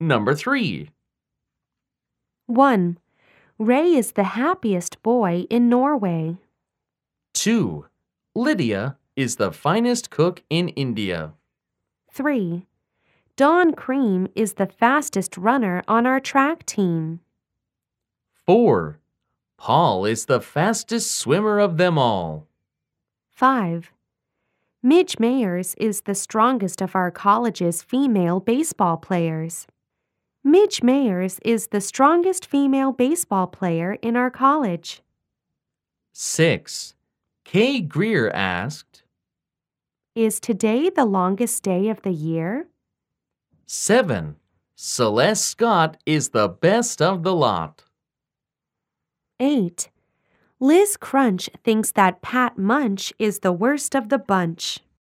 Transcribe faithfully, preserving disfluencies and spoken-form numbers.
Number three. one. Ray is the happiest boy in Norway. two. Lydia is the finest cook in India. three. Dawn Cream is the fastest runner on our track team. four. Paul is the fastest swimmer of them all. five. Midge Mayers is the strongest of our college's female baseball players. Midge Mayers is the strongest female baseball player in our college. six. Kay Greer asked. Is today the longest day of the year? seven. Celeste Scott is the best of the lot. eight. Liz Crunch thinks that Pat Munch is the worst of the bunch.